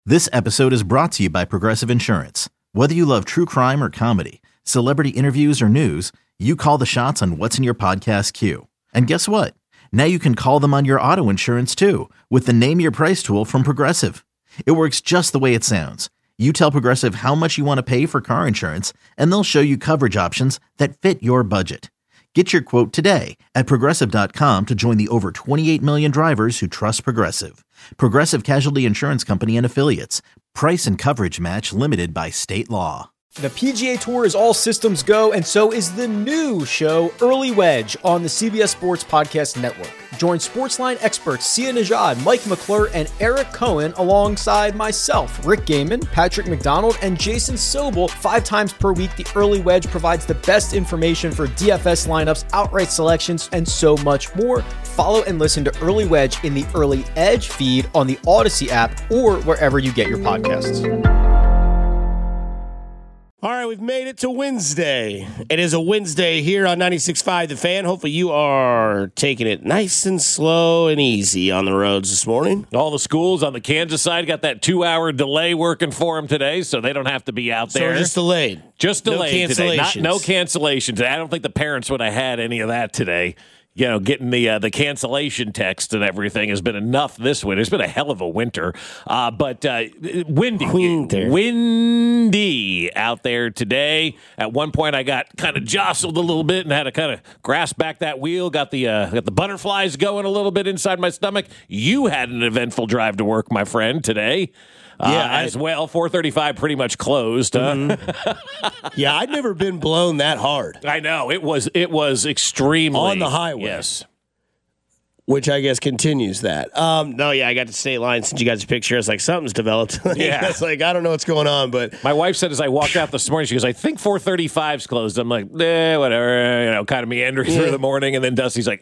This episode is brought to you by Progressive Insurance. Whether you love true crime or comedy, celebrity interviews or news, you call the shots on what's in your podcast queue. And guess what? Now you can call them on your auto insurance too with the Name Your Price tool from Progressive. It works just the way it sounds. You tell Progressive how much you want to pay for car insurance, and they'll show you coverage options that fit your budget. Get your quote today at Progressive.com to join the over 28 million drivers who trust Progressive. Progressive Casualty Insurance Company and Affiliates. Price and coverage match limited by state law. The PGA Tour is all systems go, and so is the new show, Early Wedge, on the CBS Sports Podcast Network. Join Sportsline experts Sia Nejad, Mike McClure, and Eric Cohen alongside myself, Rick Gaiman, Patrick McDonald, and Jason Sobel 5 times per week. The Early Wedge provides the best information for DFS lineups, outright selections, and so much more. Follow and listen to Early Wedge in the Early Edge feed on the Odyssey app or wherever you get your podcasts. All right, we've made it to Wednesday. It is a Wednesday here on 96.5 The Fan. Hopefully you are taking it nice and slow and easy on the roads this morning. All the schools on the Kansas side got that 2-hour delay working for them today, so they don't have to be out there. So just delayed. Just delayed no today. cancellations. No cancellation today. I don't think the parents would have had any of that today. You know, getting the cancellation text and everything has been enough this winter. It's been a hell of a winter, but windy out there today. At one point, I got kind of jostled a little bit and had to kind of grasp back that wheel. Got the butterflies going a little bit inside my stomach. You had an eventful drive to work, my friend, today. As well. 435 pretty much closed. Yeah, I'd never been blown that hard. I know. It was extremely. On the highway. Yes. Which I guess continues that. I got the state line. Since you got the picture, I was like, something's developed. Yeah. It's like, I don't know what's going on, but. My wife said as I walked out this morning, she goes, I think 435's closed. I'm like, whatever, kind of meandering through the morning. And then Dusty's like,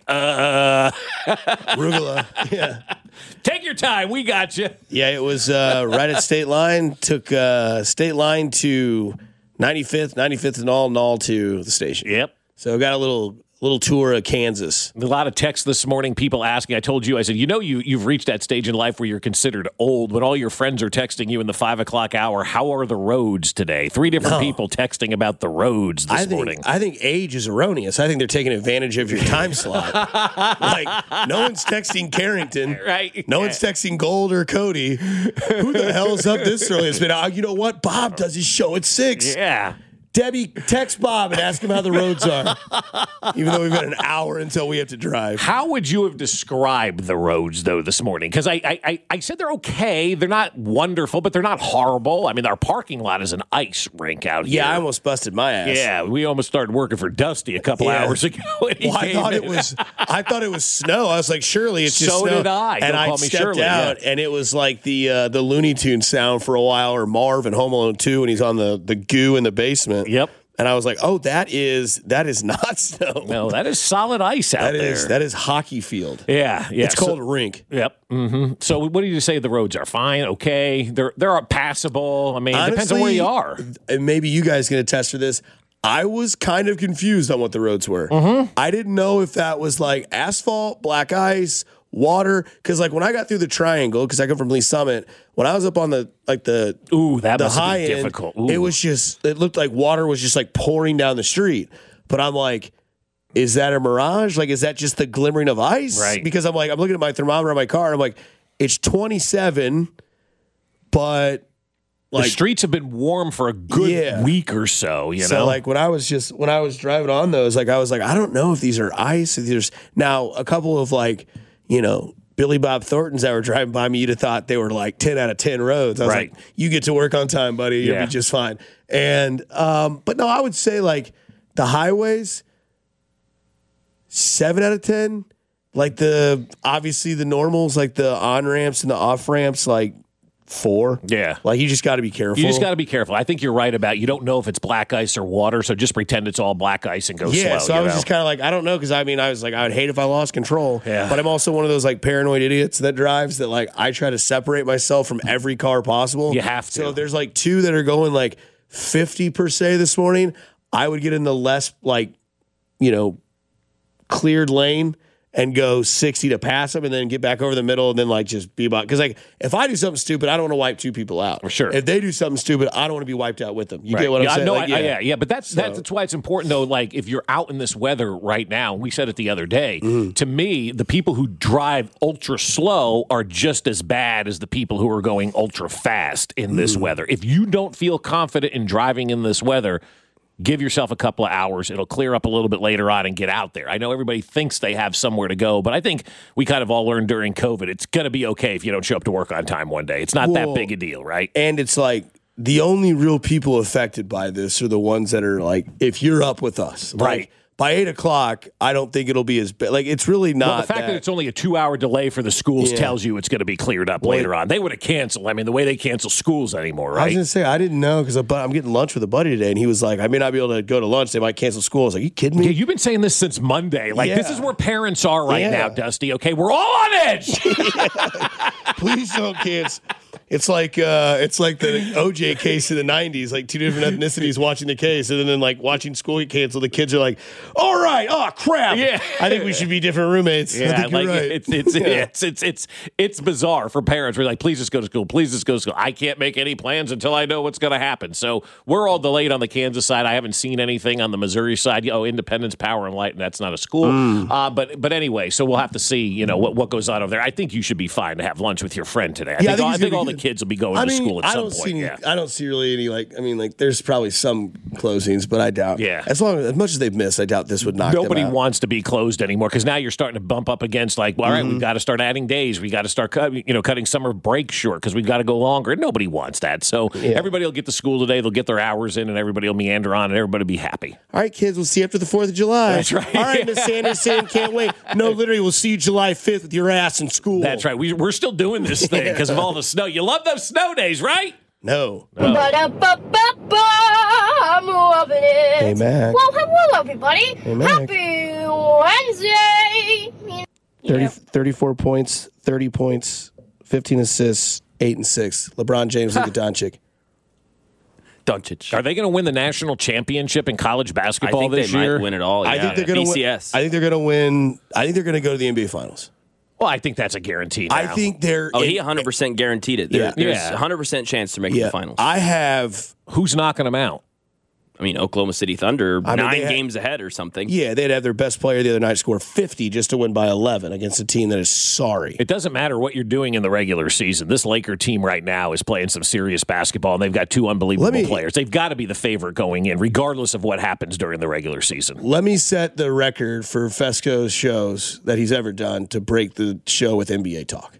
Arugula. Yeah. Take your time. We got you. Yeah, it was right at state line. Took state line to 95th and all to the station. Yep. So got a little tour of Kansas. A lot of texts this morning, people asking. I told you, I said, you've reached that stage in life where you're considered old, but all your friends are texting you in the 5 o'clock hour. How are the roads today? 3 different people texting about the roads this morning. I think age is erroneous. I think they're taking advantage of your time slot. Like, no one's texting Carrington. Right. No one's texting Gold or Cody. Who the hell is up this early? It's been, you know what? Bob does his show at 6. Yeah. Debbie, text Bob and ask him how the roads are. Even though we've got an hour until we have to drive. How would you have described the roads, though, this morning? Because I said they're okay. They're not wonderful, but they're not horrible. I mean, our parking lot is an ice rink out here. Yeah, I almost busted my ass. Yeah, we almost started working for Dusty a couple hours ago. I thought it was snow. I was like, surely it's just snow. So did I. And I stepped out, and it was like the Looney Tunes sound for a while, or Marv in Home Alone 2 when he's on the goo in the basement. Yep. And I was like, oh, that is not snow. No, that is solid ice out there. That is hockey field. Yeah. It's called a rink. Yep. Mm-hmm. So what do you say the roads are? Fine, okay. They're passable. I mean, honestly, it depends on where you are. And maybe you guys can attest to this. I was kind of confused on what the roads were. Mm-hmm. I didn't know if that was like asphalt, black ice, water, because like when I got through the triangle, because I come from Lee Summit, when I was up on the high end, difficult. It looked like water was just like pouring down the street. But I'm like, is that a mirage? Like, is that just the glimmering of ice? Right. Because I'm looking at my thermometer on my car, and I'm like, it's 27, but the streets have been warm for a good week or so, you know? So like when I was driving on those, like I was like, I don't know if these are ice. If there's now a couple of Billy Bob Thorntons that were driving by me, you'd have thought they were like 10 out of 10 roads. I was like, you get to work on time, buddy. You'll be just fine. And, but no, I would say like the highways, 7 out of 10. Like obviously the normals, like the on-ramps and the off-ramps, like 4. Yeah. Like, you just got to be careful. You just got to be careful. I think you're right about you don't know if it's black ice or water, so just pretend it's all black ice and go slow. Yeah, so I was just kind of like, I don't know, because I was like, I would hate if I lost control. Yeah. But I'm also one of those like paranoid idiots that drives that like I try to separate myself from every car possible. You have to. So if there's like 2 that are going like 50 per se this morning, I would get in the less cleared lane and go 60 to pass them and then get back over the middle and then like just be about. Because like if I do something stupid, I don't want to wipe two people out. For sure. If they do something stupid, I don't want to be wiped out with them. You Right. get what I'm saying? No, Like, yeah. But that's why it's important, though. Like, if you're out in this weather right now, we said it the other day, to me, the people who drive ultra slow are just as bad as the people who are going ultra fast in this weather. If you don't feel confident in driving in this weather, give yourself a couple of hours. It'll clear up a little bit later on and get out there. I know everybody thinks they have somewhere to go, but I think we kind of all learned during COVID, it's going to be okay if you don't show up to work on time one day. It's not that big a deal, right? And it's like the only real people affected by this are the ones that are like, if you're up with us. Right. Like, by 8 o'clock, I don't think it'll be as bad. Like, it's really not. Well, the fact that it's only a 2-hour delay for the schools tells you it's going to be cleared up later on. They would have canceled. I mean, the way they cancel schools anymore, right? I was going to say, I didn't know because I'm getting lunch with a buddy today, and he was like, I may not be able to go to lunch. They might cancel school. I was like, you kidding me? Yeah, you've been saying this since Monday. Like, this is where parents are right now, Dusty. Okay, we're all on edge. Please don't cancel. It's like the OJ case in the 90s, like two different ethnicities watching the case, and then like watching school get canceled. The kids are like, "All right, oh crap, Yeah. I think we should be different roommates." I Yeah, think you're right. it's bizarre for parents. We're like, please just go to school. Please just go to school. I can't make any plans until I know what's going to happen. So we're all delayed on the Kansas side. I haven't seen anything on the Missouri side. Oh, Independence, Power and Light, and that's not a school. But anyway, so we'll have to see. What goes on over there. I think you should be fine to have lunch with your friend today. I think all the kids will be going to school at some point. I don't see really any there's probably some closings, but I doubt. Yeah. As much as they've missed, I doubt this would knock Nobody them out. wants to be closed anymore because now you're starting to bump up against all right, we've got to start adding days. We got to start cutting summer break short because we've got to go longer. Nobody wants that. So everybody will get to school today. They'll get their hours in and everybody will meander on and everybody will be happy. All right, kids, we'll see you after the 4th of July. That's right. All right, Miss Anderson, can't wait. No, literally, we'll see you July 5th with your ass in school. That's right. We're still doing this thing because of all the snow. You love those snow days, right? No. I'm loving it. Hey, Mac. Well, hello, everybody. Hey, Mac. Happy Wednesday. 34 points, 30 points, 15 assists, 8 and 6. LeBron James, Luka Doncic. Doncic. Are they going to win the national championship in college basketball I think this they year? might win it all. Yeah. I think they're going to win. BCS. I think they're going to win. I think they're going to go to the NBA Finals. Well, I think that's a guarantee now. I think they're. He 100% guaranteed it. There's Yeah. 100% chance to make the finals. I have. Who's knocking them out? I mean, Oklahoma City Thunder, I mean, 9 they had- games ahead or something. Yeah, they'd have their best player the other night score 50 just to win by 11 against a team that is sorry. It doesn't matter what you're doing in the regular season. This Laker team right now is playing some serious basketball, and they've got two unbelievable players. They've got to be the favorite going in, regardless of what happens during the regular season. Let me set the record for Fesco's shows that he's ever done to break the show with NBA talk.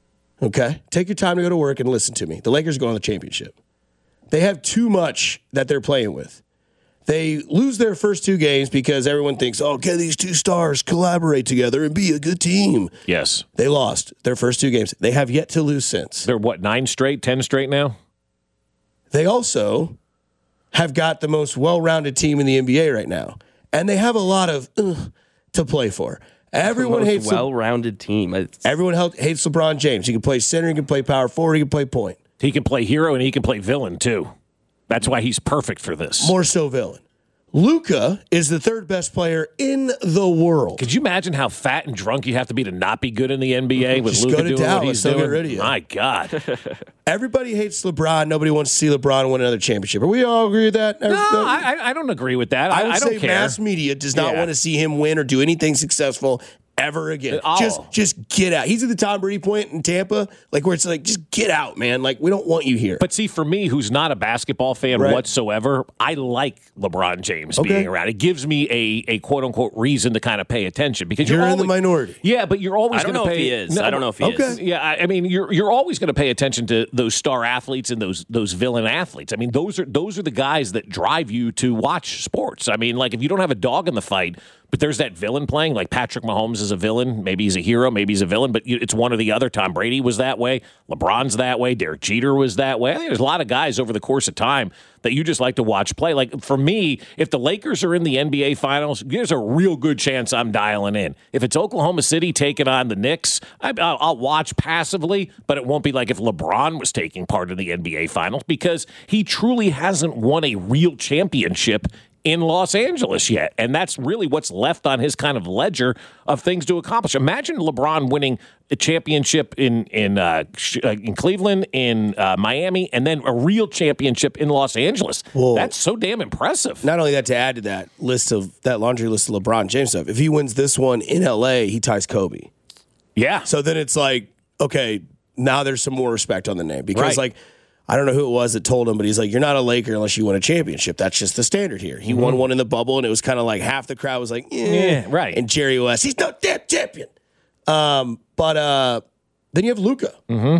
Okay? Take your time to go to work and listen to me. The Lakers are going to the championship. They have too much that they're playing with. They lose their first 2 games because everyone thinks, can these 2 stars collaborate together and be a good team? Yes. They lost their first 2 games. They have yet to lose since. They're, 9 straight, 10 straight now? They also have got the most well-rounded team in the NBA right now. And they have a lot of to play for. Everyone hates well-rounded team. Everyone hates LeBron James. He can play center, he can play power forward, he can play point. He can play hero and he can play villain, too. That's why he's perfect for this. More so villain. Luka is the 3rd best player in the world. Could you imagine how fat and drunk you have to be to not be good in the NBA with Just Luka go to doing Dallas, what he's they'll doing? get rid of you. My God. Everybody hates LeBron. Nobody wants to see LeBron win another championship. Are we all agree with that? No, I don't agree with that. I would I don't say care. mass media does not want to see him win or do anything successful ever again. Just get out. He's at the Tom Brady point in Tampa, where it's like, just get out, man. We don't want you here. But see, for me, who's not a basketball fan whatsoever, I like LeBron James being around. It gives me a quote unquote reason to kind of pay attention because you're in the minority. Yeah, but you're always I don't going to know pay. if he is. I don't know if he is. Yeah, I mean, you're always going to pay attention to those star athletes and those villain athletes. I mean, those are the guys that drive you to watch sports. I mean, if you don't have a dog in the fight, but there's that villain playing, like Patrick Mahomes is a villain. Maybe he's a hero, maybe he's a villain, but it's one or the other. Tom Brady was that way. LeBron's that way. Derek Jeter was that way. I think there's a lot of guys over the course of time that you just like to watch play. For me, if the Lakers are in the NBA Finals, there's a real good chance I'm dialing in. If it's Oklahoma City taking on the Knicks, I'll watch passively, but it won't be like if LeBron was taking part in the NBA Finals because he truly hasn't won a real championship in Los Angeles yet. And that's really what's left on his kind of ledger of things to accomplish. Imagine LeBron winning a championship in Cleveland, in Miami, and then a real championship in Los Angeles. Well, that's so damn impressive. Not only that, to add to that laundry list of LeBron James stuff, if he wins this one in LA, he ties Kobe. Yeah. So then it's like, okay, now there's some more respect on the name. Because, like, I don't know who it was that told him, but he's like, you're not a Laker unless you win a championship. That's just the standard here. He won one in the bubble, and it was kind of like half the crowd was like, yeah, right. And Jerry West, he's no damn champion. But then you have Luka.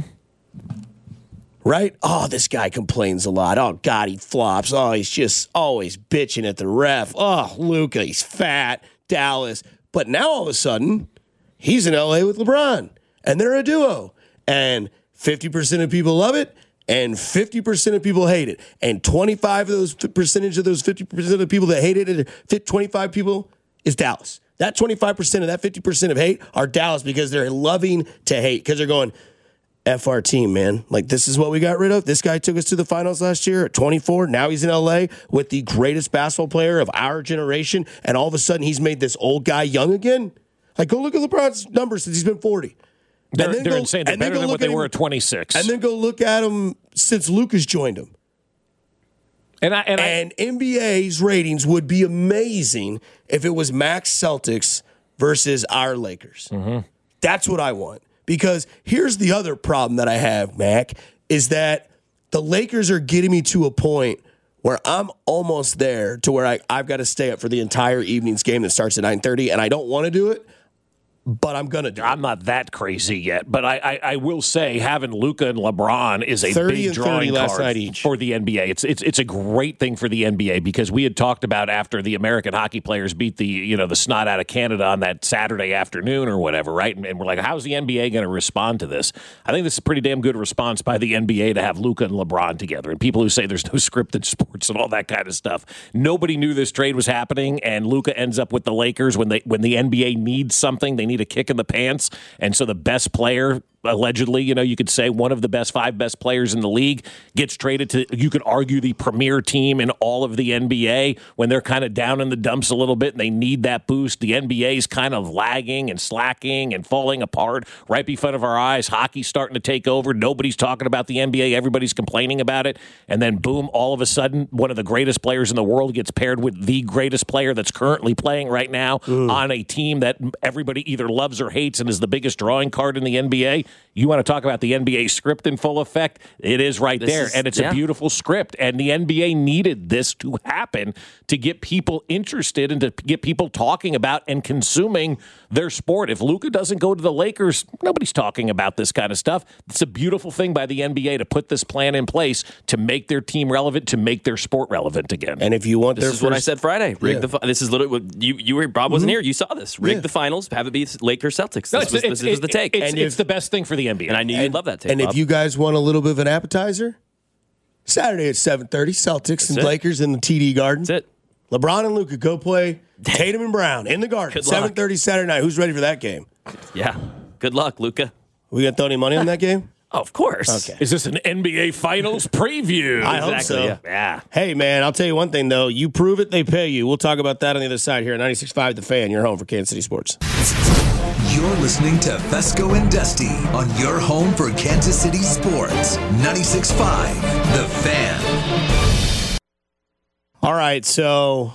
Right? Oh, this guy complains a lot. Oh, God, he flops. Oh, he's just always bitching at the ref. Oh, Luka, he's fat. Dallas. But now all of a sudden, he's in LA with LeBron, and they're a duo. And 50% of people love it, and 50% of people hate it. And 25 of those percentage of those 50% of the people that hate it, 25 people, is Dallas. That 25% of that 50% of hate are Dallas because they're loving to hate, because they're going, F our team, man. Like, this is what we got rid of. This guy took us to the finals last year at 24. Now he's in LA with the greatest basketball player of our generation, and all of a sudden he's made this old guy young again. Like, go look at LeBron's numbers since he's been 40. They're insane. They're better than what they were at 26. And then go look at him since Lucas joined him. And NBA's ratings would be amazing if it was Max Celtics versus our Lakers. That's what I want. Because here's the other problem that I have, Mac, is that the Lakers are getting me to a point where I'm almost there to where I've got to stay up for the entire evening's game that starts at 9:30, and I don't want to do it. But I'm going to do it. I'm not that crazy yet. But I will say having Luka and LeBron is a big drawing card for the NBA. It's a great thing for the NBA because we had talked about after the American hockey players beat the snot out of Canada on that Saturday afternoon or whatever, right? And we're like, how's the NBA going to respond to this? I think this is a pretty damn good response by the NBA to have Luka and LeBron together. And people who say there's no scripted sports and all that kind of stuff. Nobody knew this trade was happening, and Luka ends up with the Lakers when the NBA needs something. They need a kick in the pants, and so the best player, allegedly, you could say one of the 5 best players in the league, gets traded to, you could argue, the premier team in all of the NBA when they're kind of down in the dumps a little bit and they need that boost. The NBA is kind of lagging and slacking and falling apart right before our eyes. Hockey's starting to take over. Nobody's talking about the NBA. Everybody's complaining about it. And then, boom, all of a sudden, one of the greatest players in the world gets paired with the greatest player that's currently playing right now on a team that everybody either loves or hates and is the biggest drawing card in the NBA. You want to talk about the NBA script in full effect? It is right there, and it's a beautiful script. And the NBA needed this to happen to get people interested and to get people talking about and consuming their sport. If Luka doesn't go to the Lakers, nobody's talking about this kind of stuff. It's a beautiful thing by the NBA to put this plan in place to make their team relevant, to make their sport relevant again. And if you want, this is what I said Friday. This is literally what you were. Bob wasn't here. You saw this. Rig the finals. Have it be Lakers Celtics. This was the take. It's the best thing for the NBA. And I knew you'd love that take. And Bob. if you guys want a little bit of an appetizer, Saturday at 7:30, Celtics and Lakers in the TD Garden. That's it. LeBron and Luka go play Tatum and Brown in the Garden. 7:30 Saturday night. Who's ready for that game? Yeah. Good luck, Luka. We gonna throw any money on that game? Oh, of course. Okay. Is this an NBA Finals preview? I hope so. Yeah. Hey, man, I'll tell you one thing, though. You prove it, they pay you. We'll talk about that on the other side here at 96.5 The Fan, your home for Kansas City sports. You're listening to Fesco and Dusty on your home for Kansas City sports. 96.5 The Fan. All right, so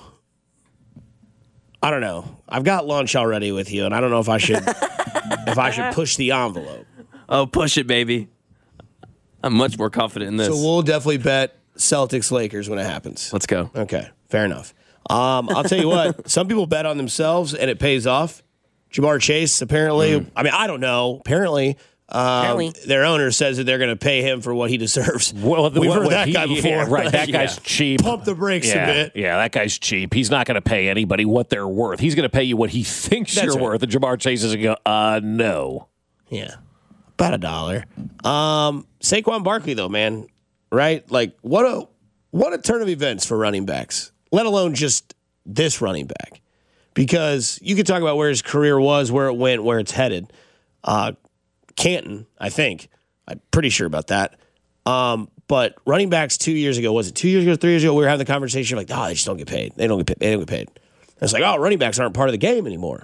I don't know. I've got lunch already with you, and I don't know if I should push the envelope. Oh, push it, baby. I'm much more confident in this. So we'll definitely bet Celtics Lakers when it happens. Let's go. Okay, fair enough. I'll tell you what. Some people bet on themselves, and it pays off. Jamar Chase, apparently, I mean, I don't know. Apparently, their owner says that they're going to pay him for what he deserves. Well, we've heard that guy before. Yeah, right, that guy's cheap. Pump the brakes a bit. Yeah, that guy's cheap. He's not going to pay anybody what they're worth. He's going to pay you what he thinks you're worth. And Jamar Chase is going to go, no. Yeah, about $1. Saquon Barkley, though, man, right? Like, what a turn of events for running backs, let alone just this running back. Because you could talk about where his career was, where it went, where it's headed. Canton, I think. I'm pretty sure about that. But running backs 2 years ago, was it 2 years ago, 3 years ago, we were having the conversation like, they just don't get paid. They don't get paid. They don't get paid. And it's like, running backs aren't part of the game anymore.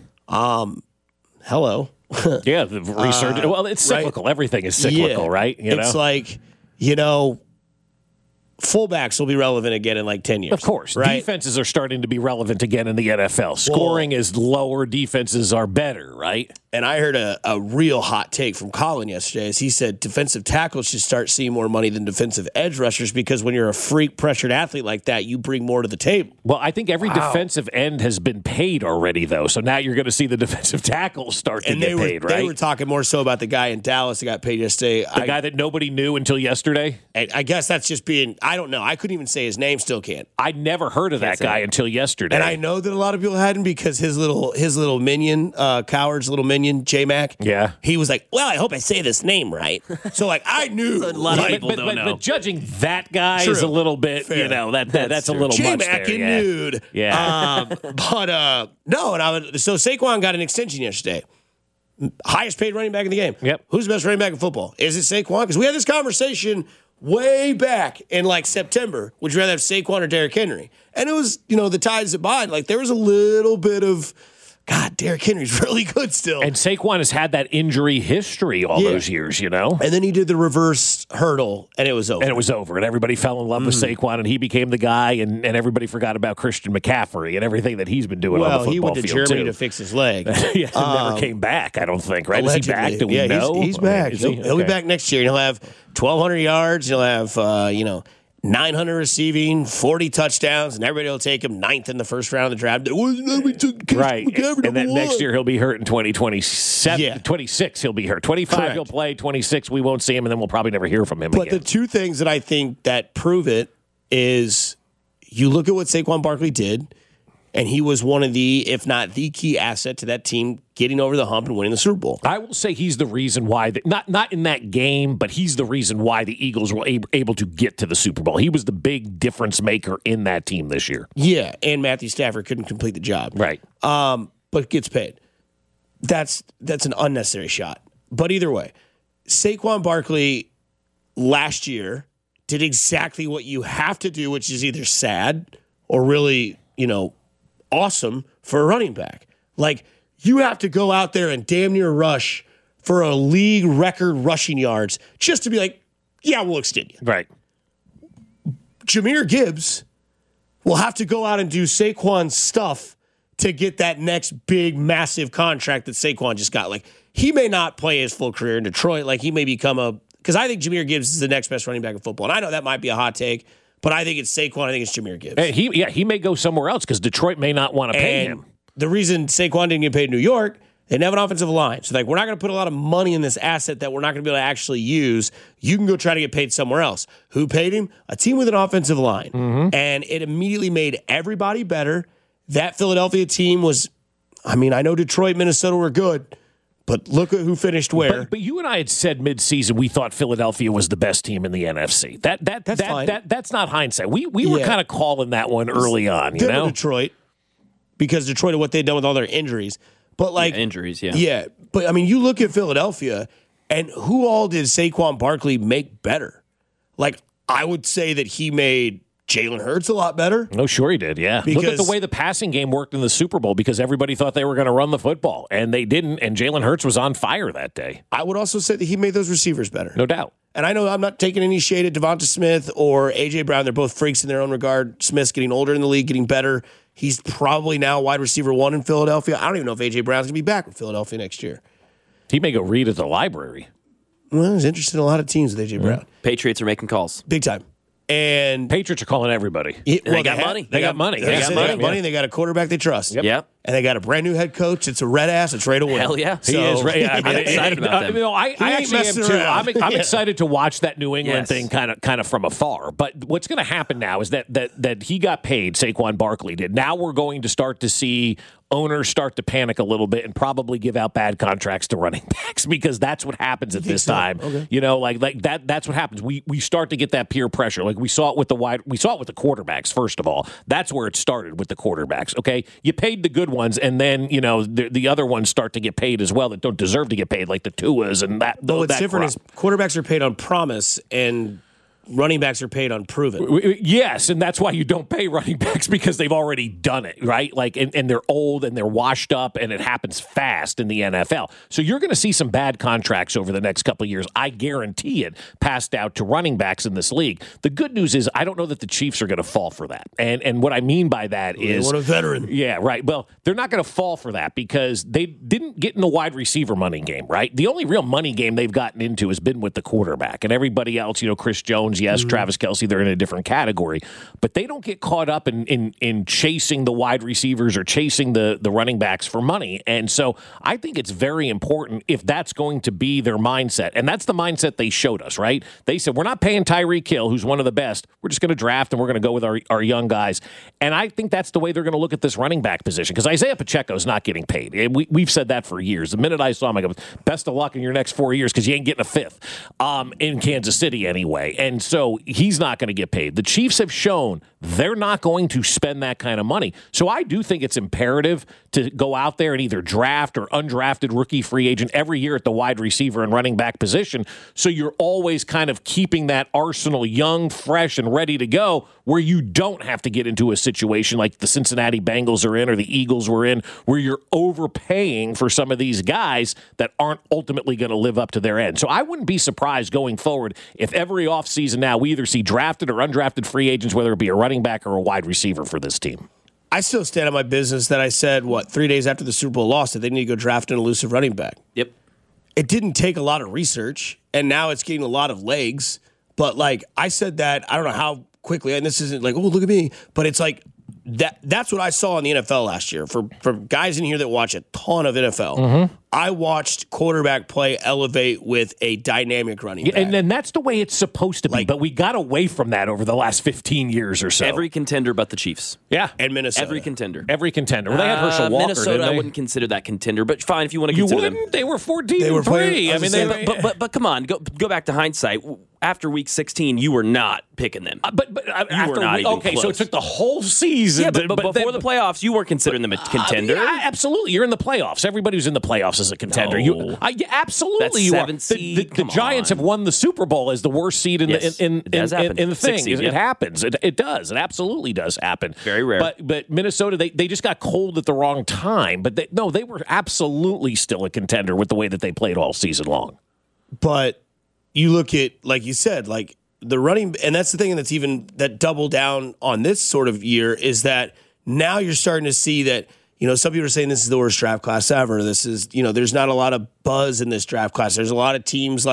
Hello. Yeah, the research. Well, it's cyclical. Right? Everything is cyclical, right? It's like, fullbacks will be relevant again in like 10 years. Of course. Right? Defenses are starting to be relevant again in the NFL. Scoring is lower. Defenses are better, right? And I heard a real hot take from Colin yesterday as he said defensive tackles should start seeing more money than defensive edge rushers because when you're a freak pressured athlete like that, you bring more to the table. Well, I think every defensive end has been paid already, though. So now you're going to see the defensive tackles start to get paid, right? They were talking more so about the guy in Dallas that got paid yesterday. The guy that nobody knew until yesterday? I guess that's just being, I don't know. I couldn't even say his name, still can't. I'd never heard of that guy until yesterday. And I know that a lot of people hadn't because his little minion, Coward's little minion, J-Mac, yeah, he was like, well, I hope I say this name right. So, like, I knew. A lot of people don't know. But judging that guy is a little bit, fair. That's a little J-Mac much there. and Yeah. nude. Yeah. No, and so Saquon got an extension yesterday. Highest paid running back in the game. Yep. Who's the best running back in football? Is it Saquon? Because we had this conversation way back in like September. Would you rather have Saquon or Derrick Henry? And it was, the tides that bind. Like there was a little bit of, God, Derrick Henry's really good still. And Saquon has had that injury history all those years, And then he did the reverse hurdle, and it was over. And everybody fell in love with Saquon, and he became the guy, and everybody forgot about Christian McCaffrey and everything that he's been doing on the football field, he went to Germany to fix his leg. Never came back, I don't think, right? Allegedly. Is he back? Do we know? He's back. Is he? He'll be back next year. He'll have 1,200 yards. He'll have, 900 receiving, 40 touchdowns, and everybody will take him 9th in the first round of the draft. Right. And then next year he'll be hurt in 2027. Yeah. 26 he'll be hurt. 25 Correct. he'll play. 26 we won't see him, and then we'll probably never hear from him But again. the two things that I think that prove it is you look at what Saquon Barkley did, and he was one of the, if not the key asset to that team getting over the hump and winning the Super Bowl. I will say he's the reason why, not in that game, but he's the reason why the Eagles were able to get to the Super Bowl. He was the big difference maker in that team this year. Yeah, and Matthew Stafford couldn't complete the job. Right. But gets paid. That's an unnecessary shot. But either way, Saquon Barkley last year did exactly what you have to do, which is either sad or really, awesome for a running back. Like, you have to go out there and damn near rush for a league record rushing yards just to be like, yeah, we'll extend you. Right. Jahmyr Gibbs will have to go out and do Saquon's stuff to get that next big, massive contract that Saquon just got. Like, he may not play his full career in Detroit. Like, he may become because I think Jahmyr Gibbs is the next best running back in football. And I know that might be a hot take, but I think it's Saquon. I think it's Jahmyr Gibbs. He may go somewhere else because Detroit may not want to pay him. The reason Saquon didn't get paid in New York, they didn't have an offensive line. So, we're not going to put a lot of money in this asset that we're not going to be able to actually use. You can go try to get paid somewhere else. Who paid him? A team with an offensive line. Mm-hmm. And it immediately made everybody better. That Philadelphia team was, I know Detroit, Minnesota were good, but look at who finished where. But you and I had said midseason we thought Philadelphia was the best team in the NFC. That's not hindsight. We were kind of calling that one early on, Detroit, because Detroit, what they'd done with all their injuries. But injuries, yeah. Yeah, but you look at Philadelphia, and who all did Saquon Barkley make better? I would say that he made Jalen Hurts a lot better. Oh, sure he did, yeah. Look at the way the passing game worked in the Super Bowl because everybody thought they were going to run the football, and they didn't, and Jalen Hurts was on fire that day. I would also say that he made those receivers better. No doubt. And I know I'm not taking any shade at Devonta Smith or A.J. Brown. They're both freaks in their own regard. Smith's getting older in the league, getting better. He's probably now wide receiver 1 in Philadelphia. I don't even know if A.J. Brown's going to be back with Philadelphia next year. He may go read at the library. Well, he's interested in a lot of teams with A.J. Brown. Patriots are making calls. Big time. And Patriots are calling everybody. They got money. They got money. They got money. And they got a quarterback they trust. Yep. And they got a brand new head coach. It's a red ass. It's ready to win. Hell yeah. He is right. I'm excited about them. I actually am messing too. around. I'm excited to watch that New England Yes. thing kind of from afar. But what's going to happen now is that he got paid, Saquon Barkley did. Now we're going to start to see owners start to panic a little bit and probably give out bad contracts to running backs because that's what happens at this time. Okay. That's what happens. We start to get that peer pressure. Like we saw it with the quarterbacks first of all. That's where it started with the quarterbacks. Okay, you paid the good ones, and then the other ones start to get paid as well that don't deserve to get paid, like the Tuas and that. But what's that different crop. is quarterbacks are paid on promise, and running backs are paid unproven. Yes, and that's why you don't pay running backs, because they've already done it, right? Like, and they're old and they're washed up, and it happens fast in the NFL. So you're going to see some bad contracts over the next couple of years. I guarantee it, passed out to running backs in this league. The good news is I don't know that the Chiefs are going to fall for that. And what I mean by that is, what a veteran. Yeah, right. Well, they're not going to fall for that because they didn't get in the wide receiver money game, right? The only real money game they've gotten into has been with the quarterback, and everybody else, Chris Jones, yes, Travis Kelce, they're in a different category, but they don't get caught up in chasing the wide receivers or chasing the running backs for money. And so I think it's very important if that's going to be their mindset. And that's the mindset they showed us, right? They said, we're not paying Tyreek Hill, who's one of the best. We're just going to draft and we're going to go with our young guys. And I think that's the way they're going to look at this running back position, because Isaiah Pacheco's not getting paid. We've said that for years. The minute I saw him, I go, best of luck in your next 4 years, because you ain't getting a fifth in Kansas City anyway. And so he's not going to get paid. The Chiefs have shown they're not going to spend that kind of money. So I do think it's imperative to go out there and either draft or undrafted rookie free agent every year at the wide receiver and running back position, so you're always kind of keeping that arsenal young, fresh, and ready to go, where you don't have to get into a situation like the Cincinnati Bengals are in or the Eagles were in, where you're overpaying for some of these guys that aren't ultimately going to live up to their end. So I wouldn't be surprised going forward if every offseason now we either see drafted or undrafted free agents, whether it be a running back or a wide receiver for this team. I still stand on my business that I said, 3 days after the Super Bowl loss, that they need to go draft an elusive running back. Yep. It didn't take a lot of research, and now it's getting a lot of legs. But, I said that, I don't know how quickly, and this isn't like, oh, look at me, but it's like that's what I saw in the NFL last year. For guys in here that watch a ton of NFL, I watched quarterback play elevate with a dynamic running back. And then that's the way it's supposed to be, but we got away from that over the last 15 years or so. Every contender but the Chiefs. Yeah. And Minnesota. Every contender. Well, they had Herschel Walker, Minnesota, I wouldn't consider that contender, but fine if you want to consider them. They were 14-3. But come on, go back to hindsight. After week 16, you were not picking them. So it took the whole season. Yeah, but before the playoffs, you weren't considering them a contender. Absolutely. You're in the playoffs. Everybody who's in the playoffs is a contender. No. Absolutely. That's 7th seed. The Giants have won the Super Bowl as the worst seed in the thing. Seed, it happens. It does. It absolutely does happen. Very rare. But Minnesota, they just got cold at the wrong time. But they were absolutely still a contender with the way that they played all season long. But you look at, like you said, the running, and that's the thing that double down on this sort of year is that now you're starting to see that, some people are saying this is the worst draft class ever. This is, there's not a lot of buzz in this draft class. There's a lot of teams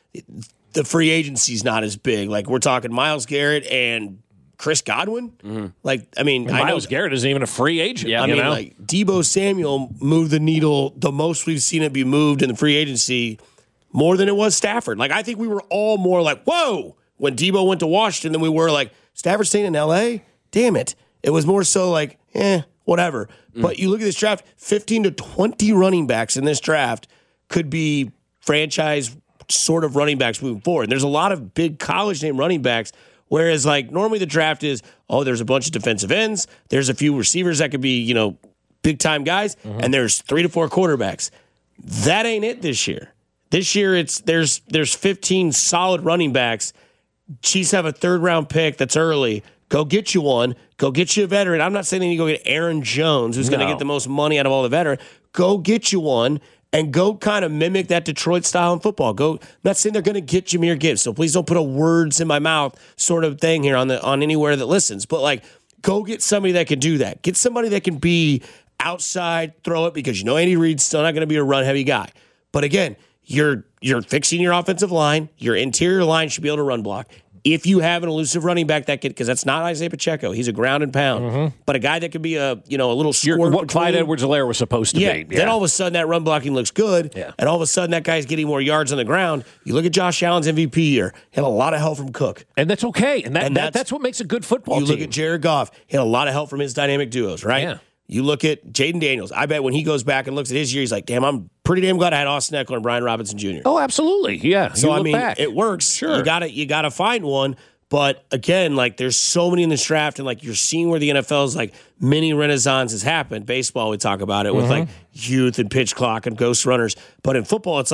the free agency's not as big. We're talking Myles Garrett and Chris Godwin. Mm-hmm. Myles Garrett isn't even a free agent. Yeah, Deebo Samuel moved the needle the most we've seen it be moved in the free agency, more than it was Stafford. I think we were all more whoa, when Deebo went to Washington than we were Stafford staying in L.A.? Damn it. It was more so whatever. But you look at this draft, 15 to 20 running backs in this draft could be franchise sort of running backs moving forward. There's a lot of big college name running backs, whereas normally the draft is, there's a bunch of defensive ends, there's a few receivers that could be, big time guys, and there's 3 to 4 quarterbacks. That ain't it this year. This year there's 15 solid running backs. Chiefs have a 3rd round pick that's early. Go get you one. Go get you a veteran. I'm not saying they need to go get Aaron Jones, who's going to get the most money out of all the veterans. Go get you one and go kind of mimic that Detroit style in football. I'm not saying they're going to get Jahmyr Gibbs, so please don't put a words in my mouth sort of thing here on anywhere that listens. But go get somebody that can do that. Get somebody that can be outside, throw it, because Andy Reid's still not going to be a run heavy guy. But again, you're fixing your offensive line. Your interior line should be able to run block. If you have an elusive running back that could, because that's not Isaiah Pacheco, he's a ground and pound, but a guy that could be a little squirt. What Clyde Edwards-Helaire was supposed to be. Yeah. Then all of a sudden that run blocking looks good, and all of a sudden that guy's getting more yards on the ground. You look at Josh Allen's MVP year; he had a lot of help from Cook, and that's okay. And that's what makes a good football team. You look at Jared Goff; he had a lot of help from his dynamic duos, right? Yeah. You look at Jaden Daniels. I bet when he goes back and looks at his year, he's like, damn, I'm pretty damn glad I had Austin Eckler and Brian Robinson Jr. Oh, absolutely. Yeah. So, it works. Sure. You gotta find one. But again, there's so many in this draft, and you're seeing where the NFL's mini renaissance has happened. Baseball, we talk about it with youth and pitch clock and ghost runners. But in football, it's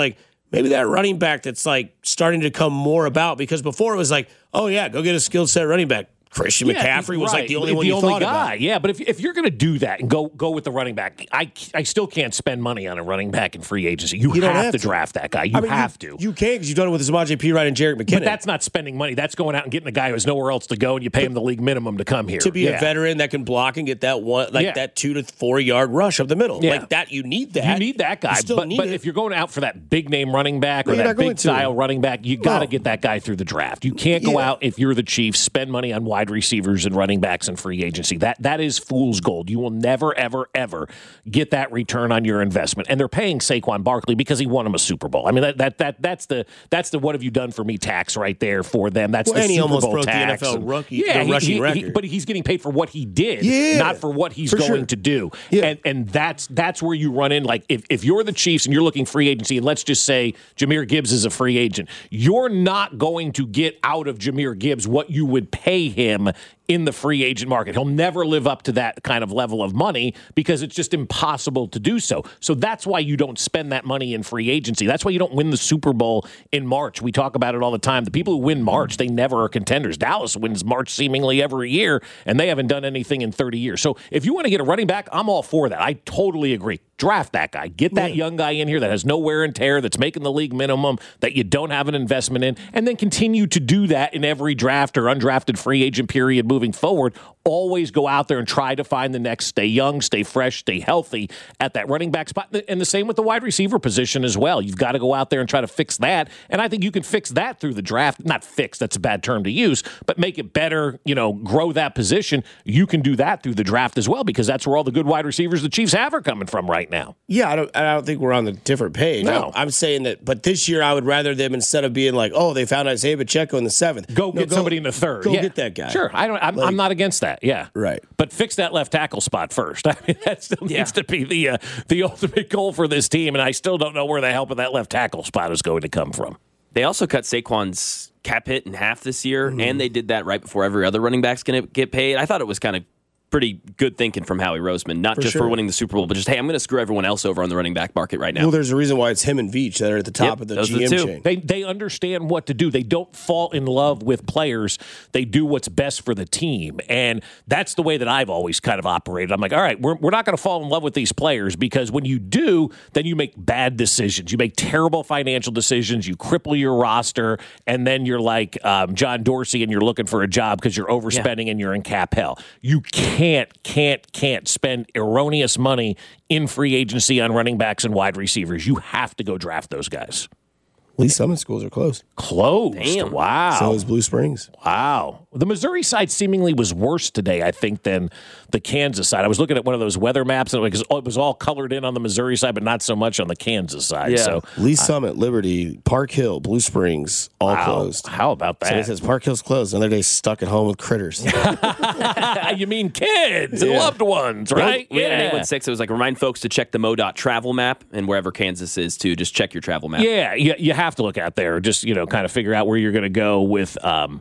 maybe that running back that's like starting to come more about, because before it was like, oh yeah, go get a skill set running back. Christian McCaffrey was like the only one you thought about. Yeah, but if you're going to do that and go with the running back, I still can't spend money on a running back in free agency. You have to draft that guy. You have to. You can, because you've done it with Samaje Perine and Jerick McKinnon. But that's not spending money. That's going out and getting a guy who has nowhere else to go, and you pay him the league minimum to come here. To be a veteran that can block and get that that 2 to 4 yard rush up the middle. Yeah. Like that, you need that. You need that guy. But if you're going out for that big name running back or that big style running back, you got to get that guy through the draft. You can't go out, if you're the Chiefs, spend money on wide receivers and running backs in free agency. That is fool's gold. You will never, ever, ever get that return on your investment. And they're paying Saquon Barkley because he won him a Super Bowl. I mean, that's the what have you done for me tax right there for them. That's the Super Bowl almost broke tax. the NFL rushing record. But he's getting paid for what he did, not for what he's going to do. Yeah. And that's where you run in. Like if you're the Chiefs and you're looking free agency, and let's just say Jahmyr Gibbs is a free agent, you're not going to get out of Jahmyr Gibbs what you would pay him in the free agent market. He'll never live up to that kind of level of money because it's just impossible to do so. So that's why you don't spend that money in free agency. That's why you don't win the Super Bowl in March. We talk about it all the time. The people who win March, they never are contenders. Dallas wins March seemingly every year, and they haven't done anything in 30 years. So if you want to get a running back, I'm all for that. I totally agree. Draft that guy. Get that young guy in here that has no wear and tear, that's making the league minimum, that you don't have an investment in, and then continue to do that in every draft or undrafted free agent period moving forward. Always go out there and try to find the next, stay young, stay fresh, stay healthy at that running back spot. And the same with the wide receiver position as well. You've got to go out there and try to fix that. And I think you can fix that through the draft. Not fix, that's a bad term to use, but make it better, grow that position. You can do that through the draft as well, because that's where all the good wide receivers the Chiefs have are coming from right now. Yeah, I don't think we're on the different page. No. I'm saying that, but this year I would rather them, instead of being like, oh, they found Isaiah Pacheco in the 7th. Go get somebody in the 3rd. Go get that guy. Sure. I'm not against that. Yeah. Right. But fix that left tackle spot first. I mean, that still needs to be the ultimate goal for this team, and I still don't know where the help of that left tackle spot is going to come from. They also cut Saquon's cap hit in half this year, and they did that right before every other running back's going to get paid. I thought it was kind of pretty good thinking from Howie Roseman, not just for winning the Super Bowl, but just, hey, I'm going to screw everyone else over on the running back market right now. Well, there's a reason why it's him and Veach that are at the top of the GM chain. They understand what to do. They don't fall in love with players. They do what's best for the team. And that's the way that I've always kind of operated. I'm like, all right, we're not going to fall in love with these players, because when you do, then you make bad decisions. You make terrible financial decisions. You cripple your roster. And then you're like John Dorsey and you're looking for a job because you're overspending and you're in cap hell. You can't spend erroneous money in free agency on running backs and wide receivers. You have to go draft those guys. Lee Summit schools are closed. Closed? Damn. Wow. So is Blue Springs. Wow. The Missouri side seemingly was worse today, I think, than the Kansas side. I was looking at one of those weather maps, and it was all colored in on the Missouri side, but not so much on the Kansas side. Yeah. So Lee Summit, Liberty, Park Hill, Blue Springs, all closed. How about that? So it says Park Hill's closed. Another day stuck at home with critters. You mean kids and loved ones, right? We had an 816. It was like, remind folks to check the MoDOT travel map, and wherever Kansas is, too, just check your travel map. Yeah, you have to look out there. Just, kind of figure out where you're going to go with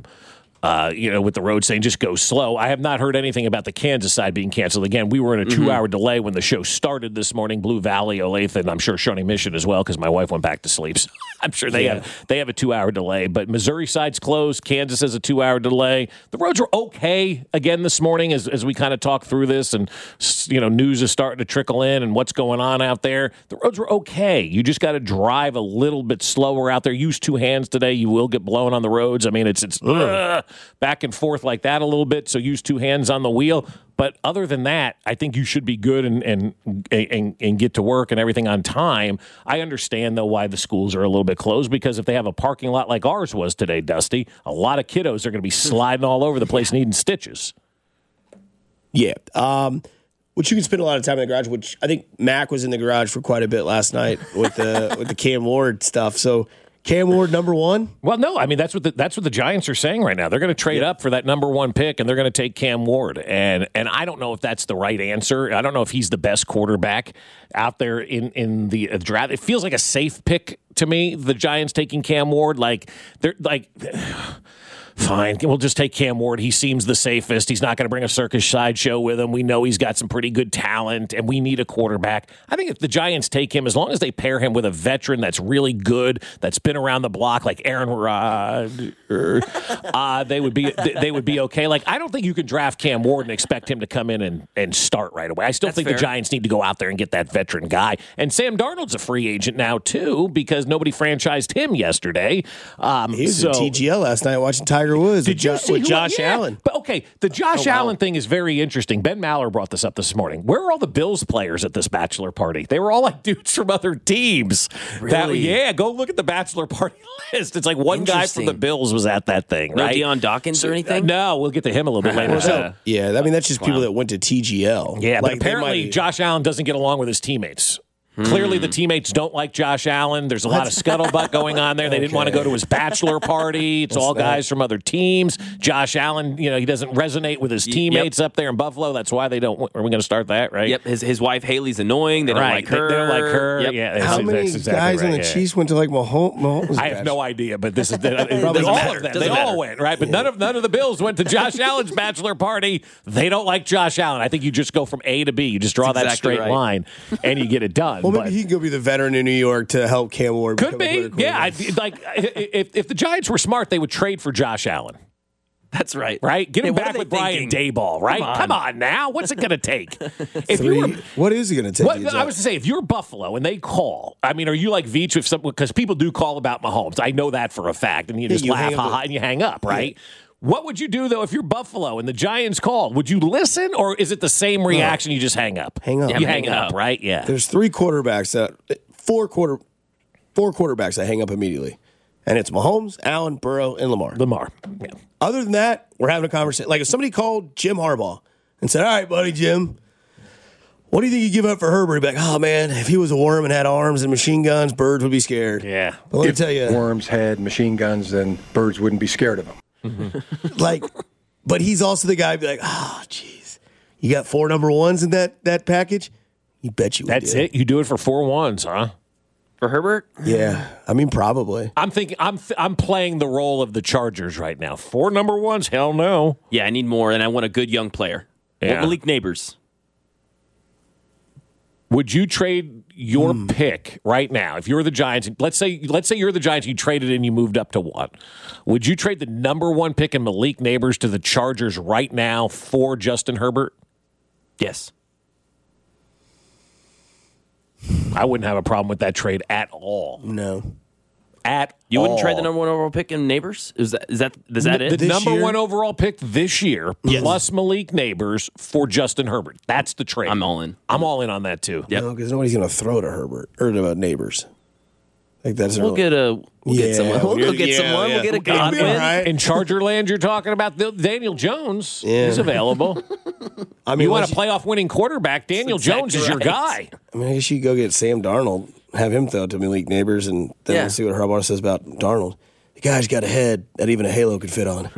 with the road saying just go slow. I have not heard anything about the Kansas side being canceled. Again, we were in a 2-hour delay when the show started this morning. Blue Valley, Olathe, and I'm sure Shawnee Mission as well, because my wife went back to sleep. So I'm sure they have a 2-hour delay. But Missouri side's closed. Kansas has a 2-hour delay. The roads were okay again this morning as we kind of talk through this, and news is starting to trickle in and what's going on out there. The roads were okay. You just got to drive a little bit slower out there. Use 2 hands today. You will get blown on the roads. I mean, it's back and forth like that a little bit, so use 2 hands on the wheel. But other than that, I think you should be good and get to work and everything on time. I understand, though, why the schools are a little bit closed, because if they have a parking lot like ours was today, Dusty, a lot of kiddos are going to be sliding all over the place needing stitches. Yeah. Which you can spend a lot of time in the garage, which I think Mac was in the garage for quite a bit last night with the Cam Ward stuff. So Cam Ward number 1? Well, no, I mean that's what the Giants are saying right now. They're going to trade up for that number 1 pick, and they're going to take Cam Ward. And I don't know if that's the right answer. I don't know if he's the best quarterback out there in the draft. It feels like a safe pick to me. The Giants taking Cam Ward, like they're like. Fine. We'll just take Cam Ward. He seems the safest. He's not going to bring a circus sideshow with him. We know he's got some pretty good talent, and we need a quarterback. I think if the Giants take him, as long as they pair him with a veteran that's really good, that's been around the block, like Aaron Rodgers, they would be okay. Like, I don't think you can draft Cam Ward and expect him to come in and start right away. I still think the Giants need to go out there and get that veteran guy. And Sam Darnold's a free agent now, too, because nobody franchised him yesterday. He was in TGL last night watching Tiger Woods with Josh Allen. But okay, the Josh Allen thing is very interesting. Ben Maller brought this up this morning. Where are all the Bills players at this bachelor party? They were all like dudes from other teams. Really? Go look at the bachelor party list. It's like one guy from the Bills was at that thing, right? No Deion Dawkins or anything? No, we'll get to him a little bit later. Yeah, I mean, that's just people that went to TGL. Yeah, but apparently Josh Allen doesn't get along with his teammates. Clearly, the teammates don't like Josh Allen. There's a lot of scuttlebutt going on there. They didn't want to go to his bachelor party. It's all guys from other teams. Josh Allen, he doesn't resonate with his teammates up there in Buffalo. That's why they don't. Are we going to start that, right? Yep. His wife, Haley's annoying. They don't like her. They don't like her. Yep. Yeah, how many guys on the Chiefs went to like Mahomes? I have no idea, but this is all of them. They all went, right? But none of the Bills went to Josh Allen's bachelor party. They don't like Josh Allen. I think you just go from A to B. You just draw that straight line, and you get it done. Well, maybe he can go be the veteran in New York to help Cam Ward. Could be, yeah. If the Giants were smart, they would trade for Josh Allen. That's right. Right? Get him back with Brian Daboll, right? Come on now. What's it going to take? What is it going to take? I was to say, if you're Buffalo and they call, I mean, are you like Veach if someone, because people do call about Mahomes. I know that for a fact. And you just laugh, ha-ha, and you hang up, right? Yeah. What would you do, though, if you're Buffalo and the Giants call? Would you listen, or is it the same reaction? You just hang up? Hang up. You hang up, right? Yeah. There's four quarterbacks that hang up immediately. And it's Mahomes, Allen, Burrow, and Lamar. Yeah. Other than that, we're having a conversation. Like if somebody called Jim Harbaugh and said, all right, buddy, Jim, what do you think you give up for Herbert? He'd be like, oh, man, if he was a worm and had arms and machine guns, birds would be scared. Yeah. But let me tell you. Worms had machine guns, then birds wouldn't be scared of them. But he's also the guy who'd be like, oh, jeez. You got 4 number ones in that package? You bet you would. That's it? You do it for 4 ones, huh? For Herbert? Yeah. I mean, probably. I'm thinking I'm playing the role of the Chargers right now. 4 number ones? Hell no. Yeah, I need more, and I want a good young player. Yeah. Malik Neighbors. Would you trade your pick right now if you're the Giants? Let's say you're the Giants. You traded and you moved up to what? Would you trade the number 1 pick in Malik Neighbors to the Chargers right now for Justin Herbert? Yes. I wouldn't have a problem with that trade at all. No. You wouldn't trade the number 1 overall pick in Neighbors? Is that it? The number 1 overall pick this year plus Malik Neighbors for Justin Herbert. That's the trade. I'm all in. I'm all in on that too. Yep. No, because nobody's going to throw to Herbert or to Neighbors. Like that's we'll get someone. We'll go get someone. We'll get a Godwin. Right. In Charger land, you're talking about Daniel Jones. Yeah. He's available. I mean, you want a playoff winning quarterback, Daniel Jones is your guy. I mean, I guess you go get Sam Darnold, have him throw it to Malik Neighbors, and then we'll see what Harbaugh says about Darnold. The guy's got a head that even a halo could fit on.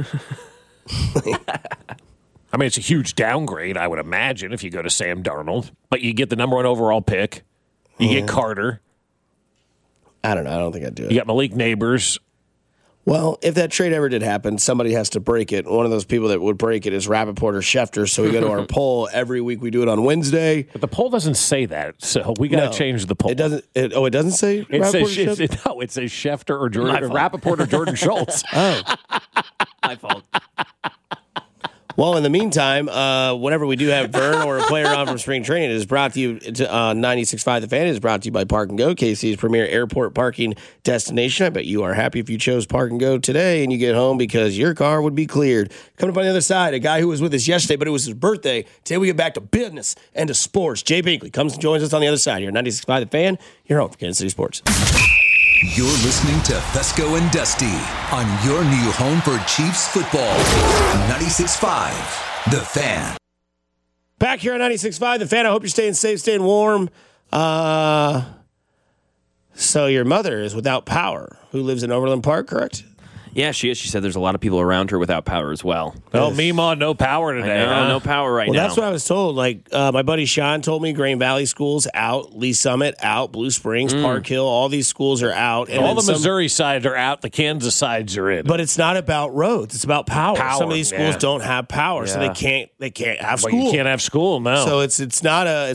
I mean, it's a huge downgrade, I would imagine, if you go to Sam Darnold. But you get the number 1 overall pick. You get Carter. I don't know. I don't think I'd do it. You got Malik Neighbors. Well, if that trade ever did happen, somebody has to break it. One of those people that would break it is Rappaport or Schefter. So we go to our poll every week. We do it on Wednesday. But the poll doesn't say that, so we got to change the poll. It doesn't. It doesn't say. It says it says Schefter or Rappaport or Jordan Schultz. Oh, my fault. Well, in the meantime, whenever we do have Vern or a player on from spring training, it is brought to you to 96.5 The Fan. It is brought to you by Park and Go, KC's premier airport parking destination. I bet you are happy if you chose Park and Go today and you get home because your car would be cleared. Coming up on the other side, a guy who was with us yesterday, but it was his birthday. Today we get back to business and to sports. Jay Binkley comes and joins us on the other side here. 96.5 The Fan, your home for Kansas City Sports. You're listening to Fesco and Dusty on your new home for Chiefs football. 96.5 The Fan. Back here on 96.5 The Fan. I hope you're staying safe, staying warm. So your mother is without power, who lives in Overland Park, correct? Yeah, she is. She said there's a lot of people around her without power as well. Oh, Meemaw, no power today. No power right now. Well, that's what I was told. Like, my buddy Sean told me Green Valley schools out, Lee Summit out, Blue Springs, Park Hill, all these schools are out. And all the Missouri sides are out. The Kansas sides are in. But it's not about roads. It's about power. Some of these schools don't have power, so they can't have school. Well, you can't have school, no. So it's not a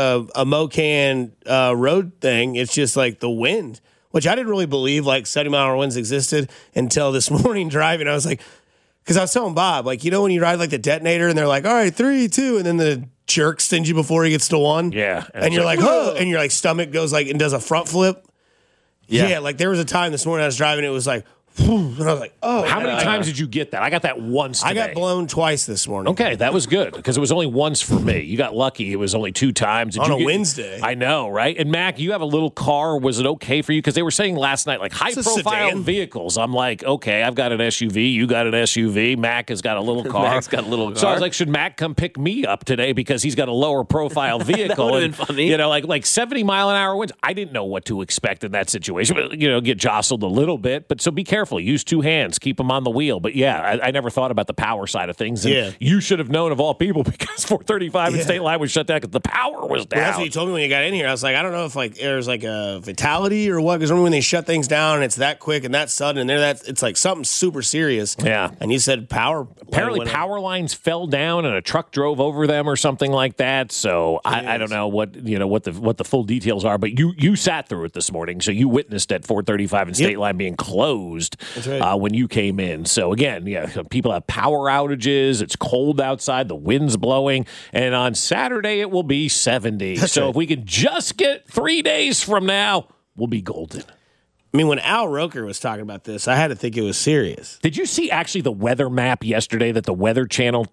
Mocan road thing. It's just like the wind, which I didn't really believe like 70-mile-an-hour winds existed until this morning driving. I was like, because I was telling Bob, like, you know when you ride like the detonator and they're like, all right, 3, 2, and then the jerk stings you before he gets to 1. Yeah. And you're like, oh, and your like stomach goes like and does a front flip. Yeah, like there was a time this morning I was driving, it was like, and I was like, oh. How many times did you get that? I got that once today. I got blown twice this morning. Okay, that was good because it was only once for me. You got lucky. It was only 2 times. On a Wednesday. I know, right? And Mac, you have a little car. Was it okay for you? Because they were saying last night, like high-profile vehicles. I'm like, okay, I've got an SUV. You got an SUV. Mac has got a little car. Mac's got a little car. So I was like, should Mac come pick me up today because he's got a lower-profile vehicle? That would have been funny. You know, like 70-mile-an-hour winds. I didn't know what to expect in that situation. But, you know, get jostled a little bit. But so be careful. Use 2 hands. Keep them on the wheel. But yeah, I never thought about the power side of things. And you should have known of all people because 435 and State Line was shut down because the power was down. Well, that's what you told me when you got in here. I was like, I don't know if like there's like a fatality or what. Because remember when they shut things down and it's that quick and that sudden and it's like something super serious. Yeah. And you said power. Apparently power lines fell down and a truck drove over them or something like that. So I don't know what the full details are. But you sat through it this morning, so you witnessed at 435 and State Line being closed. That's right. When you came in. So again, people have power outages. It's cold outside. The wind's blowing. And on Saturday, it will be 70. That's so right. if we can just get 3 days from now, we'll be golden. I mean, when Al Roker was talking about this, I had to think it was serious. Did you see actually the weather map yesterday that the Weather Channel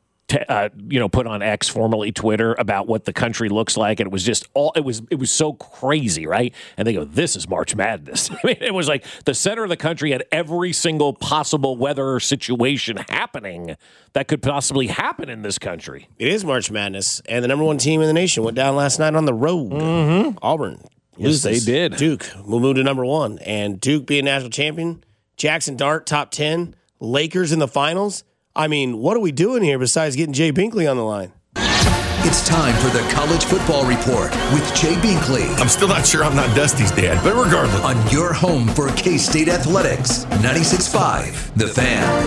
put on X, formerly Twitter, about what the country looks like? And it was just it was so crazy, right? And they go, this is March Madness. I mean, it was like the center of the country had every single possible weather situation happening that could possibly happen in this country. It is March Madness, and the number 1 team in the nation went down last night on the road. Mm-hmm. Auburn. Yes, they did. Duke will move to number 1, and Duke being national champion. Jackson Dart, top 10. Lakers in the finals. I mean, what are we doing here besides getting Jay Binkley on the line? It's time for the College Football Report with Jay Binkley. I'm still not sure I'm not Dusty's dad, but regardless. On your home for K-State Athletics, 96.5, The Fan.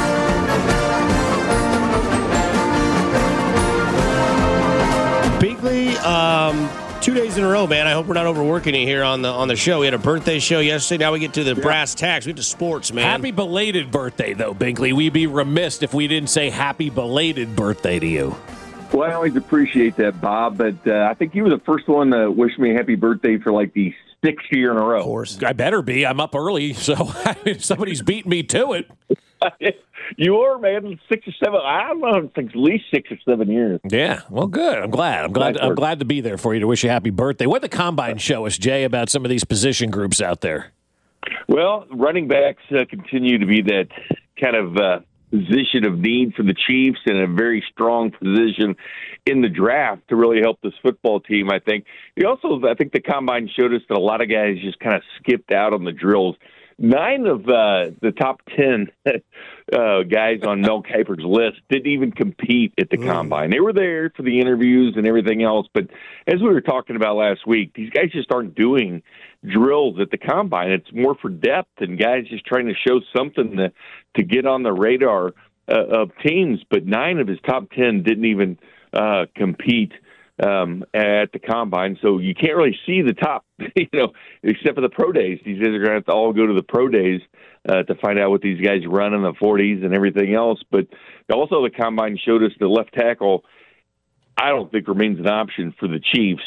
Binkley, 2 days in a row, man. I hope we're not overworking you here on the show. We had a birthday show yesterday. Now we get to the brass tacks. We get to sports, man. Happy belated birthday, though, Binkley. We'd be remiss if we didn't say happy belated birthday to you. Well, I always appreciate that, Bob, but I think you were the first one to wish me a happy birthday for like the 6th year in a row. Of course. I better be. I'm up early, so somebody's beating me to it. You are, man. 6 or 7. I don't know. It's at least 6 or 7 years. Yeah. Well, good. I'm glad. I'm glad to be there for you to wish you a happy birthday. What did the Combine show us, Jay, about some of these position groups out there? Well, running backs continue to be that kind of position of need for the Chiefs and a very strong position in the draft to really help this football team, I think. I think the Combine showed us that a lot of guys just kind of skipped out on the drills. 9 of the top 10 guys on Mel Kiper's list didn't even compete at the Combine. They were there for the interviews and everything else, but as we were talking about last week, these guys just aren't doing drills at the Combine. It's more for depth and guys just trying to show something to get on the radar of teams, but 9 of his top 10 didn't even compete at the Combine, so you can't really see the top, except for the pro days. These guys are going to have to all go to the pro days to find out what these guys run in the 40s and everything else. But also the Combine showed us the left tackle, I don't think remains an option for the Chiefs.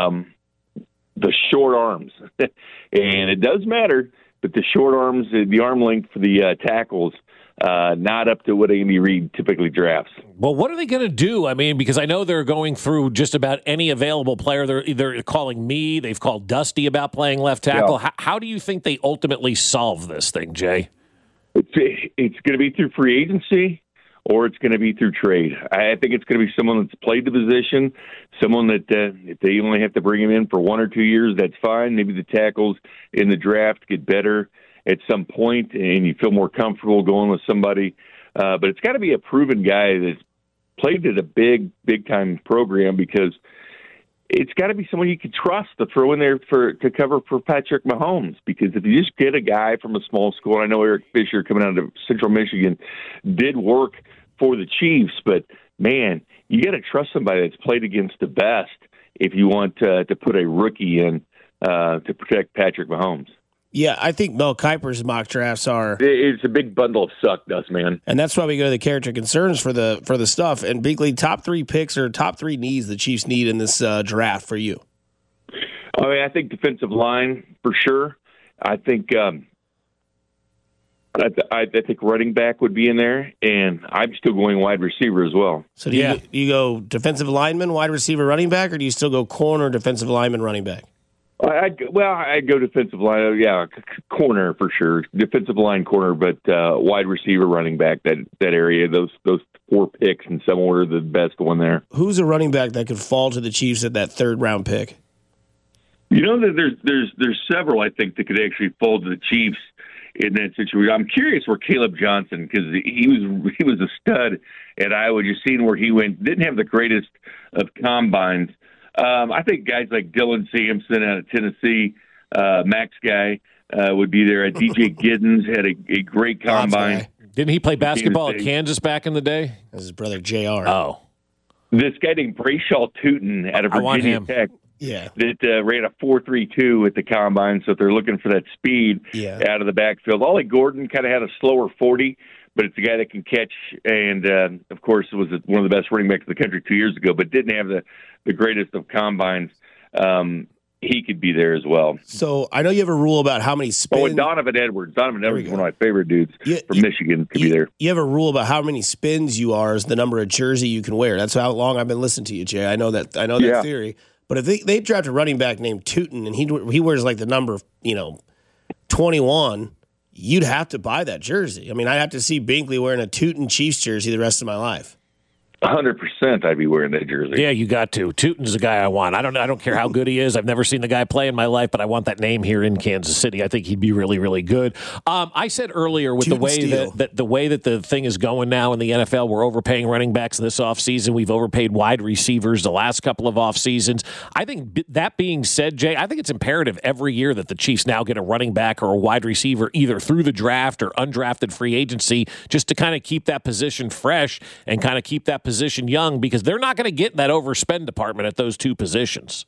The short arms, and it does matter, but the short arms, the arm length for the tackles, not up to what Andy Reid typically drafts. Well, what are they going to do? I mean, because I know they're going through just about any available player. They're either calling me, they've called Dusty about playing left tackle. Yeah. How do you think they ultimately solve this thing, Jay? It's going to be through free agency, or it's going to be through trade. I think it's going to be someone that's played the position, someone that if they only have to bring him in for 1 or 2 years, that's fine. Maybe the tackles in the draft get better at some point, and you feel more comfortable going with somebody. But it's got to be a proven guy that's played at a big time program, because it's got to be someone you can trust to throw in there to cover for Patrick Mahomes. Because if you just get a guy from a small school, and I know Eric Fisher coming out of Central Michigan did work for the Chiefs, but man, you got to trust somebody that's played against the best if you want to put a rookie in to protect Patrick Mahomes. Yeah, I think Mel Kiper's mock drafts are. It's a big bundle of suck dust, man. And that's why we go to the character concerns for the stuff. And Binkley, top 3 picks or top 3 needs the Chiefs need in this draft for you. I mean, I think defensive line for sure. I think I think running back would be in there, and I'm still going wide receiver as well. So do you go defensive lineman, wide receiver, running back, or do you still go corner, defensive lineman, running back? I'd go defensive line. Yeah, corner for sure. Defensive line, corner, but wide receiver, running back. That area. Those 4 picks in some order, the best one there. Who's a running back that could fall to the Chiefs at that 3rd round pick? You know that there's several I think that could actually fall to the Chiefs in that situation. I'm curious where Caleb Johnson, because he was a stud at Iowa. Just seeing where he went, didn't have the greatest of combines. I think guys like Dylan Sampson out of Tennessee, Max guy, would be there. DJ Giddens had a great combine. Didn't he play basketball at Kansas back in the day? That's his brother, JR. Oh. This guy named Brayshaw Tootin out of Virginia Tech. Yeah. That ran a 4.32 at the combine, so if they're looking for that speed out of the backfield. Ollie Gordon kind of had a slower 40, but it's a guy that can catch, and, of course, was one of the best running backs in the country 2 years ago, but didn't have the greatest of combines. He could be there as well. So I know you have a rule about how many spins. Oh, and Donovan Edwards. Donovan Edwards is one of my favorite dudes from Michigan. Could be there. You have a rule about how many spins you are is the number of jersey you can wear. That's how long I've been listening to you, Jay. I know that theory. But if they draft a running back named Tootin and he wears like the number 21, you'd have to buy that jersey. I mean, I'd have to see Binkley wearing a Tootin Chiefs jersey the rest of my life. 100% I'd be wearing that jersey. Yeah, you got to. Tootin's the guy I want. I don't care how good he is. I've never seen the guy play in my life, but I want that name here in Kansas City. I think he'd be really, really good. I said earlier with the way that the thing is going now in the NFL, we're overpaying running backs this offseason. We've overpaid wide receivers the last couple of off seasons. I think that being said, Jay, I think it's imperative every year that the Chiefs now get a running back or a wide receiver either through the draft or undrafted free agency, just to kind of keep that position fresh and kind of keep that position young, because they're not going to get in that overspend department at those 2 positions.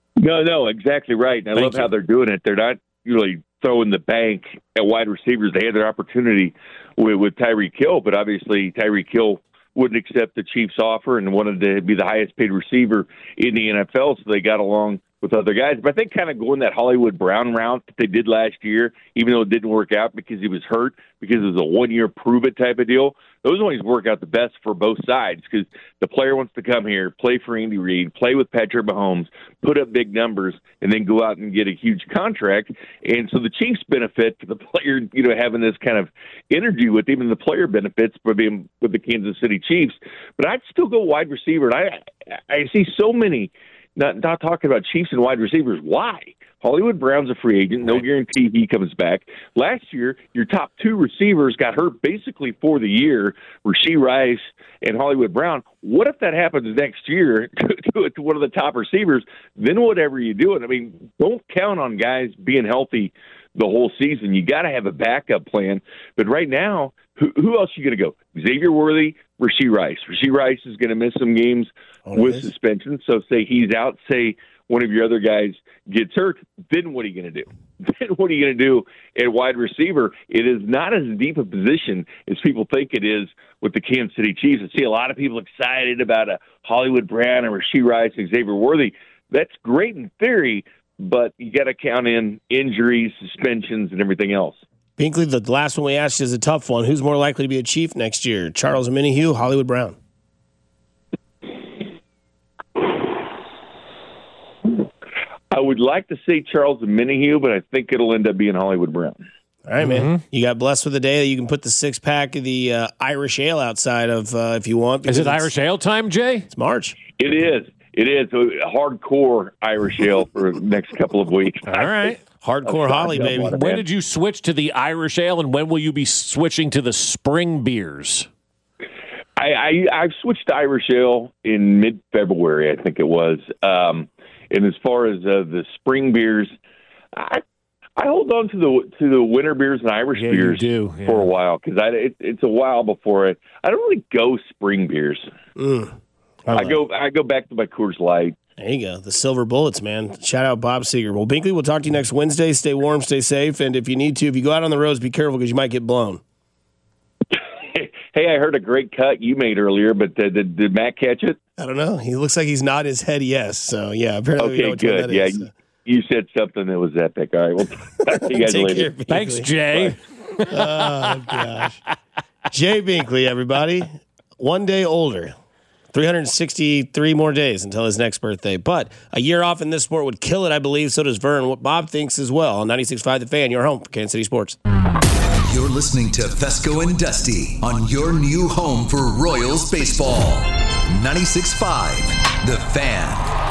No, exactly right. And I love how they're doing it. They're not really throwing the bank at wide receivers. They had their opportunity with Tyreek Hill, but obviously Tyreek Hill wouldn't accept the Chiefs' offer and wanted to be the highest paid receiver in the NFL, so they got along with other guys. But I think kind of going that Hollywood Brown route that they did last year, even though it didn't work out because he was hurt, because it was a 1-year prove-it type of deal, those always work out the best for both sides, because the player wants to come here, play for Andy Reid, play with Patrick Mahomes, put up big numbers, and then go out and get a huge contract. And so the Chiefs benefit to the player, having this kind of interview with him, and the player benefits for being with the Kansas City Chiefs. But I'd still go wide receiver. And I see so many not talking about Chiefs and wide receivers. Why? Hollywood Brown's a free agent. No guarantee he comes back. Last year, your top 2 receivers got hurt basically for the year, Rashee Rice and Hollywood Brown. What if that happens next year to one of the top receivers? Then whatever you do it. I mean, don't count on guys being healthy the whole season. You got to have a backup plan. But right now, who else are you going to go? Xavier Worthy, Rashee Rice. Rashee Rice is going to miss some games with suspension. So say he's out, say one of your other guys gets hurt, then what are you going to do? Then what are you going to do at wide receiver? It is not as deep a position as people think it is with the Kansas City Chiefs. I see a lot of people excited about a Hollywood Brown and Rashee Rice and Xavier Worthy. That's great in theory, but you got to count in injuries, suspensions, and everything else. Binkley, the last one we asked you is a tough one. Who's more likely to be a Chief next year? Charles Omenihu, Hollywood Brown? I would like to say Charles Omenihu, but I think it'll end up being Hollywood Brown. All right, man. You got blessed with a day that you can put the 6-pack of the Irish Ale outside of if you want. Is it Irish Ale time, Jay? It's March. It is. It is a hardcore Irish ale for the next couple of weeks. All right. Hardcore Holly, baby. When did you switch to the Irish ale, and when will you be switching to the spring beers? I've switched to Irish ale in mid-February, I think it was. And as far as the spring beers, I hold on to the winter beers and Irish beers for a while because it's a while before it. I don't really go spring beers. I go back to my Coors Light. There you go. The Silver Bullets, man. Shout out Bob Seger. Well, Binkley, we'll talk to you next Wednesday. Stay warm, stay safe, and if you go out on the roads, be careful because you might get blown. Hey, I heard a great cut you made earlier, but did Matt catch it? I don't know. He looks like he's nodding his head yes. So, yeah, apparently we know which one that is. So. You said something that was epic. All right, well, talk to you guys later. Thanks, Jay. Oh, gosh. Jay Binkley, everybody. One day older. 363 more days until his next birthday. But a year off in this sport would kill it, I believe. So does Vern. What Bob thinks as well. On 96.5 The Fan, your home for Kansas City Sports. You're listening to Fesco and Dusty on your new home for Royals baseball. 96.5 The Fan.